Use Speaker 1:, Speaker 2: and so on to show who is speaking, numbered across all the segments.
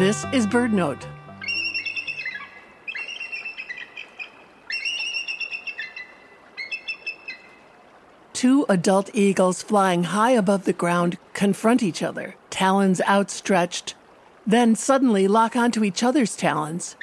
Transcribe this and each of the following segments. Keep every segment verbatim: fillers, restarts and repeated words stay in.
Speaker 1: This is BirdNote. Two adult eagles flying high above the ground confront each other, talons outstretched, then suddenly lock onto each other's talons.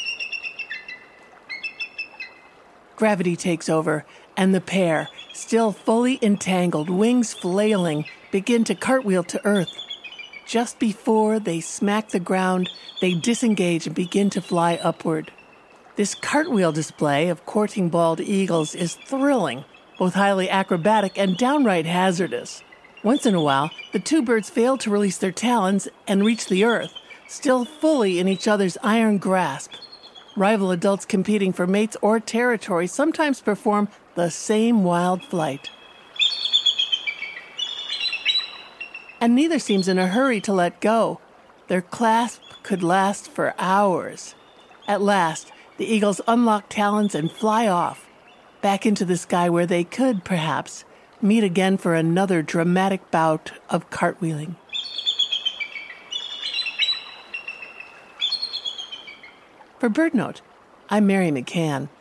Speaker 1: Gravity takes over, and the pair, still fully entangled, wings flailing, begin to cartwheel to earth. Just before they smack the ground, they disengage and begin to fly upward. This cartwheel display of courting bald eagles is thrilling, both highly acrobatic and downright hazardous. Once in a while, the two birds fail to release their talons and reach the earth, still fully in each other's iron grasp. Rival adults competing for mates or territory sometimes perform the same wild flight. And neither seems in a hurry to let go. Their clasp could last for hours. At last, the eagles unlock talons and fly off, back into the sky where they could, perhaps, meet again for another dramatic bout of cartwheeling. For BirdNote, I'm Mary McCann.